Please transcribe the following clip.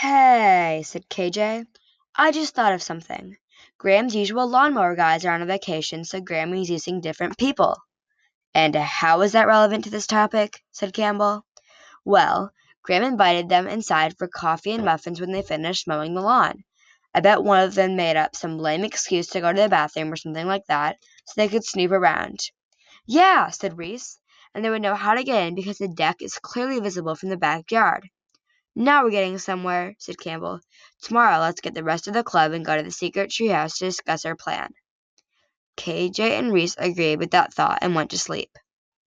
Hey, said KJ. I just thought of something. Graham's usual lawnmower guys are on a vacation, so Grammy's using different people. And how is that relevant to this topic? Said Campbell. Well, Graham invited them inside for coffee and muffins when they finished mowing the lawn. I bet one of them made up some lame excuse to go to the bathroom or something like that, so they could snoop around. Yeah, said Reese, and they would know how to get in because the deck is clearly visible from the backyard. Now we're getting somewhere, said Campbell. Tomorrow let's get the rest of the club and go to the secret treehouse to discuss our plan. KJ and Reese agreed with that thought and went to sleep.